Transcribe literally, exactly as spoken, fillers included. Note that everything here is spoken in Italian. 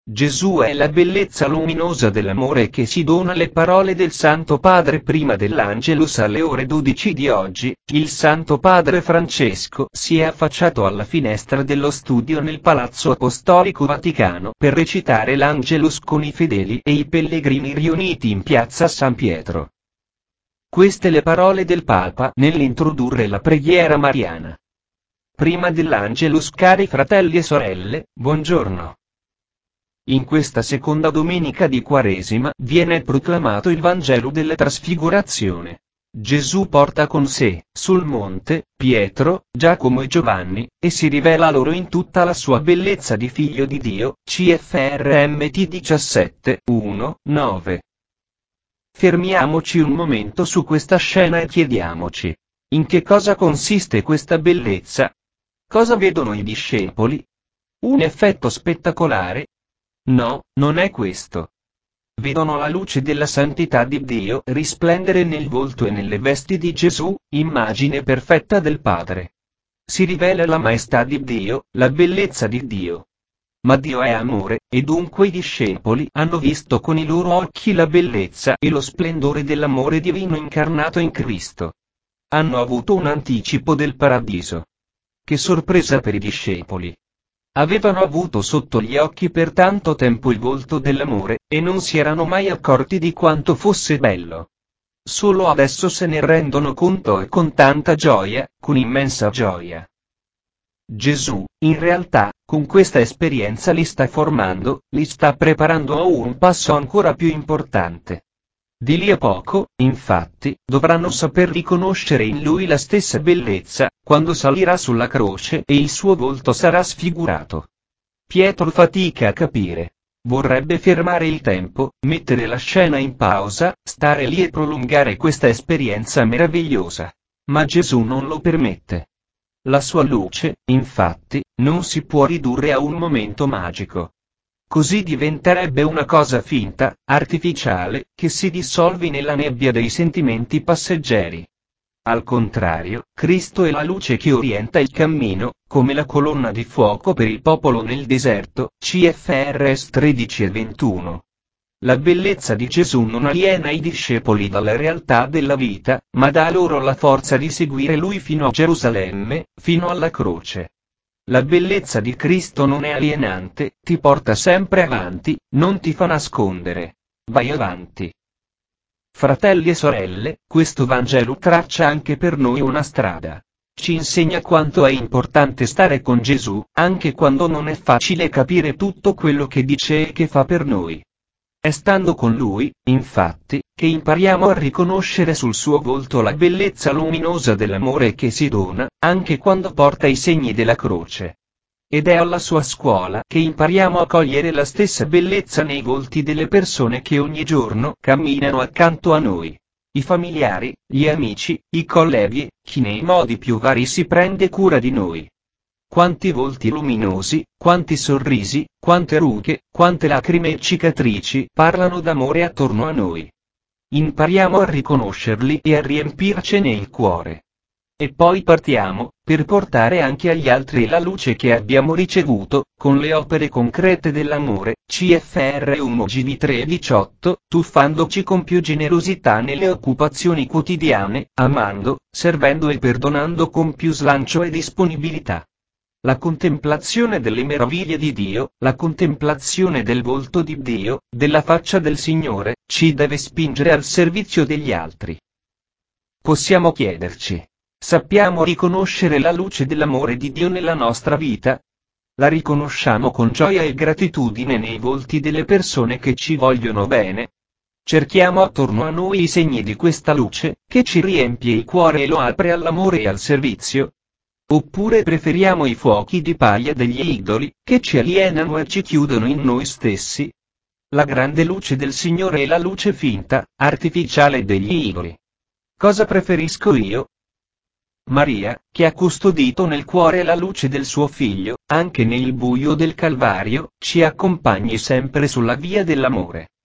Gesù è la bellezza luminosa dell'amore che si dona. Le parole del Santo Padre prima dell'Angelus alle ore dodici di oggi. Il Santo Padre Francesco si è affacciato alla finestra dello studio nel Palazzo Apostolico Vaticano per recitare l'Angelus con i fedeli e i pellegrini riuniti in piazza San Pietro. Queste le parole del Papa nell'introdurre la preghiera mariana. Prima dell'Angelus, cari fratelli e sorelle, buongiorno. In questa seconda domenica di Quaresima viene proclamato il Vangelo della Trasfigurazione. Gesù porta con sé, sul monte, Pietro, Giacomo e Giovanni, e si rivela loro in tutta la sua bellezza di Figlio di Dio. C F R M T diciassette, uno, nove. Fermiamoci un momento su questa scena e chiediamoci: in che cosa consiste questa bellezza? Cosa vedono i discepoli? Un effetto spettacolare? No, non è questo. Vedono la luce della santità di Dio risplendere nel volto e nelle vesti di Gesù, immagine perfetta del Padre. Si rivela la maestà di Dio, la bellezza di Dio. Ma Dio è amore, e dunque i discepoli hanno visto con i loro occhi la bellezza e lo splendore dell'amore divino incarnato in Cristo. Hanno avuto un anticipo del paradiso. Che sorpresa per i discepoli! Avevano avuto sotto gli occhi per tanto tempo il volto dell'amore, e non si erano mai accorti di quanto fosse bello. Solo adesso se ne rendono conto e con tanta gioia, con immensa gioia. Gesù, in realtà, con questa esperienza li sta formando, li sta preparando a un passo ancora più importante. Di lì a poco, infatti, dovranno saper riconoscere in lui la stessa bellezza, quando salirà sulla croce e il suo volto sarà sfigurato. Pietro fatica a capire. Vorrebbe fermare il tempo, mettere la scena in pausa, stare lì e prolungare questa esperienza meravigliosa. Ma Gesù non lo permette. La sua luce, infatti, non si può ridurre a un momento magico. Così diventerebbe una cosa finta, artificiale, che si dissolvi nella nebbia dei sentimenti passeggeri. Al contrario, Cristo è la luce che orienta il cammino, come la colonna di fuoco per il popolo nel deserto. C F R S tredici e ventuno. La bellezza di Gesù non aliena i discepoli dalla realtà della vita, ma dà loro la forza di seguire Lui fino a Gerusalemme, fino alla croce. La bellezza di Cristo non è alienante, ti porta sempre avanti, non ti fa nascondere. Vai avanti. Fratelli e sorelle, questo Vangelo traccia anche per noi una strada. Ci insegna quanto è importante stare con Gesù, anche quando non è facile capire tutto quello che dice e che fa per noi. È stando con Lui, infatti, che impariamo a riconoscere sul suo volto la bellezza luminosa dell'amore che si dona, anche quando porta i segni della croce. Ed è alla sua scuola che impariamo a cogliere la stessa bellezza nei volti delle persone che ogni giorno camminano accanto a noi. I familiari, gli amici, i colleghi, chi nei modi più vari si prende cura di noi. Quanti volti luminosi, quanti sorrisi, quante rughe, quante lacrime e cicatrici parlano d'amore attorno a noi. Impariamo a riconoscerli e a riempircene il cuore. E poi partiamo, per portare anche agli altri la luce che abbiamo ricevuto, con le opere concrete dell'amore. C F R uno G V tre diciotto, tuffandoci con più generosità nelle occupazioni quotidiane, amando, servendo e perdonando con più slancio e disponibilità. La contemplazione delle meraviglie di Dio, la contemplazione del volto di Dio, della faccia del Signore, ci deve spingere al servizio degli altri. Possiamo chiederci: sappiamo riconoscere la luce dell'amore di Dio nella nostra vita? La riconosciamo con gioia e gratitudine nei volti delle persone che ci vogliono bene? Cerchiamo attorno a noi i segni di questa luce, che ci riempie il cuore e lo apre all'amore e al servizio? Oppure preferiamo i fuochi di paglia degli idoli, che ci alienano e ci chiudono in noi stessi? La grande luce del Signore e la luce finta, artificiale degli idoli. Cosa preferisco io? Maria, che ha custodito nel cuore la luce del suo Figlio, anche nel buio del Calvario, ci accompagni sempre sulla via dell'amore.